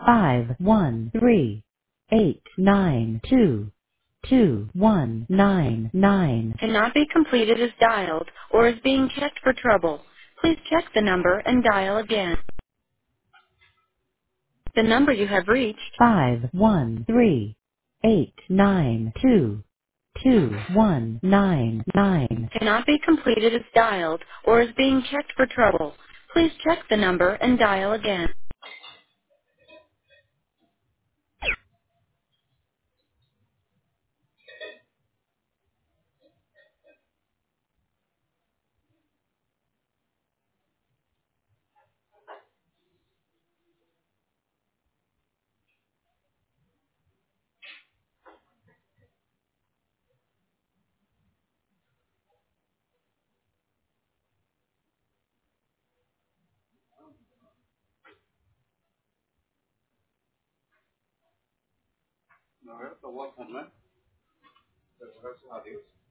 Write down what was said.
51389222199 cannot be completed as dialed or is being checked for trouble. Please check the number and dial again. The number you have reached 51389222199 cannot be completed as dialed or is being checked for trouble. Please check the number and dial again. No, esto voy a comer. Pero gracias a Dios.